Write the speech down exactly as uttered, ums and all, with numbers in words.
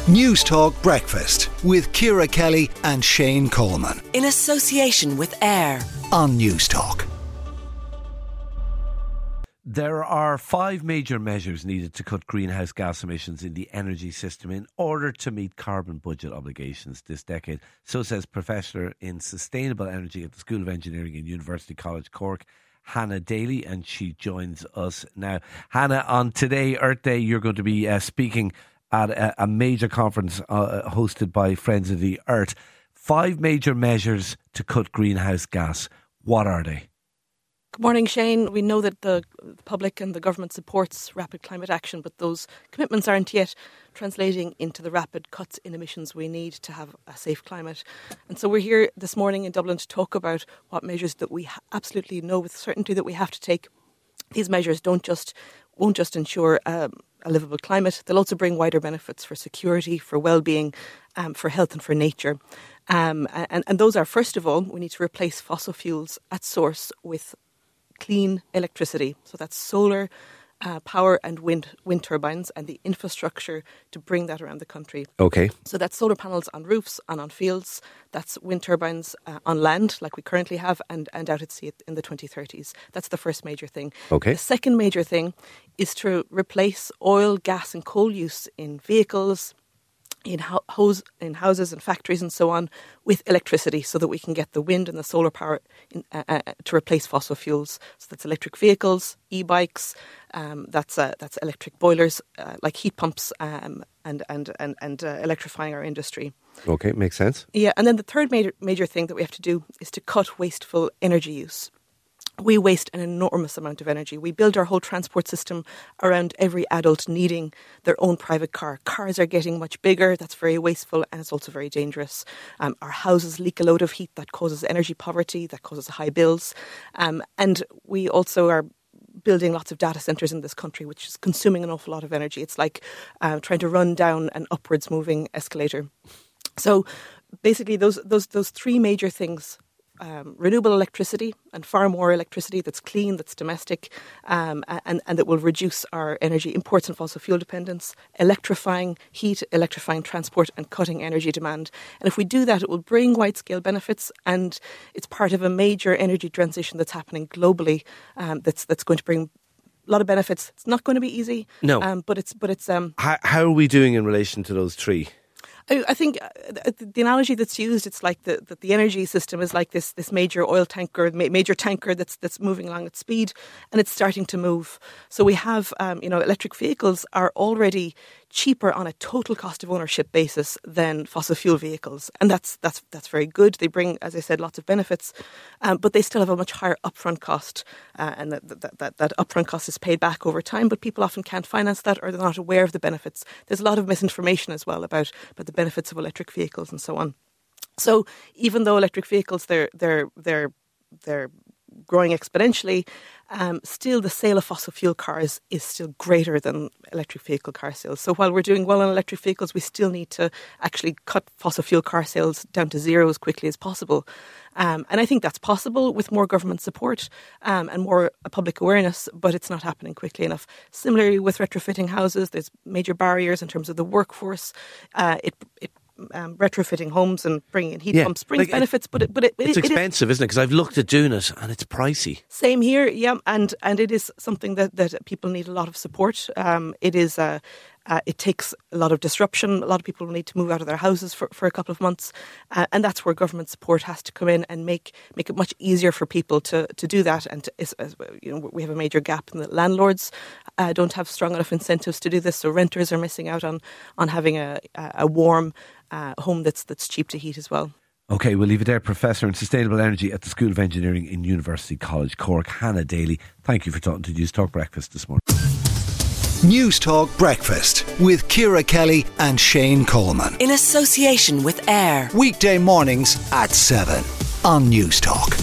News Talk Breakfast with Ciara Kelly and Shane Coleman. In association with AIR on News Talk. There are five major measures needed to cut greenhouse gas emissions in the energy system in order to meet carbon budget obligations this decade. So says Professor in Sustainable Energy at the School of Engineering in University College Cork, Hannah Daly, and she joins us now. Hannah, on today, Earth Day, you're going to be uh, speaking at a, a major conference uh, hosted by Friends of the Earth. Five major measures to cut greenhouse gas. What are they? Good morning, Shane. We know that the public and the government supports rapid climate action, but those commitments aren't yet translating into the rapid cuts in emissions we need to have a safe climate. And so we're here this morning in Dublin to talk about what measures that we absolutely know with certainty that we have to take. These measures don't just won't just ensure um, a livable climate, they'll also bring wider benefits for security, for well-being, um, for health and for nature. Um, and, and those are, first of all, we need to replace fossil fuels at source with clean electricity. So that's solar uh, power and wind wind turbines and the infrastructure to bring that around the country. Okay. So that's solar panels on roofs and on fields. That's wind turbines uh, on land like we currently have and, and out at sea in the twenty thirties. That's the first major thing. Okay. The second major thing is to replace oil, gas and coal use in vehicles, in, ho- hose, in houses and factories and so on, with electricity so that we can get the wind and the solar power in, uh, uh, to replace fossil fuels. So that's electric vehicles, e-bikes, um, that's uh, that's electric boilers uh, like heat pumps um, and, and, and, and uh, electrifying our industry. Okay, makes sense. Yeah, and then the third major, major thing that we have to do is to cut wasteful energy use. We waste an enormous amount of energy. We build our whole transport system around every adult needing their own private car. Cars are getting much bigger. That's very wasteful and it's also very dangerous. Um, our houses leak a load of heat that causes energy poverty, that causes high bills. Um, and we also are building lots of data centres in this country, which is consuming an awful lot of energy. It's like uh, trying to run down an upwards moving escalator. So basically those those those three major things: Um, renewable electricity and far more electricity that's clean, that's domestic, um, and, and that will reduce our energy imports and fossil fuel dependence, electrifying heat, electrifying transport and cutting energy demand. And if we do that, it will bring wide-scale benefits, and it's part of a major energy transition that's happening globally um, that's that's going to bring a lot of benefits. It's not going to be easy, no, um, but it's... but it's. Um, how, how are we doing in relation to those three? I think the analogy that's used, it's like the, the, the energy system is like this this major oil tanker, major tanker that's that's moving along at speed, and it's starting to move. So we have, um, you know, electric vehicles are already cheaper on a total cost of ownership basis than fossil fuel vehicles, and that's that's that's very good. They bring, as I said, lots of benefits, um, but they still have a much higher upfront cost, uh, and that, that that that upfront cost is paid back over time. But people often can't finance that, or they're not aware of the benefits. There's a lot of misinformation as well about about the benefits of electric vehicles and so on. So even though electric vehicles they're they're they're they're growing exponentially, um, still the sale of fossil fuel cars is still greater than electric vehicle car sales. So while we're doing well on electric vehicles, we still need to actually cut fossil fuel car sales down to zero as quickly as possible. Um, and I think that's possible with more government support um, and more uh, public awareness, but it's not happening quickly enough. Similarly with retrofitting houses, there's major barriers in terms of the workforce. Uh, it it Um, retrofitting homes and bringing in heat yeah, pumps brings like benefits, but it, but it, it's it, expensive, it is, isn't it? Because I've looked at doing it and it's pricey. Same here, yeah, and and it is something that, that people need a lot of support. Um, it is uh, uh, it takes a lot of disruption. A lot of people need to move out of their houses for, for a couple of months, uh, and that's where government support has to come in and make make it much easier for people to, to do that. And to, is, is, you know, we have a major gap in that landlords uh, don't have strong enough incentives to do this, so renters are missing out on on having a a warm Uh, home that's that's cheap to heat as well. Okay, we'll leave it there. Professor in Sustainable Energy at the School of Engineering in University College Cork, Hannah Daly. Thank you for talking to News Talk Breakfast this morning. News Talk Breakfast with Ciara Kelly and Shane Coleman. in association with AIR. Weekday mornings at seven on News Talk.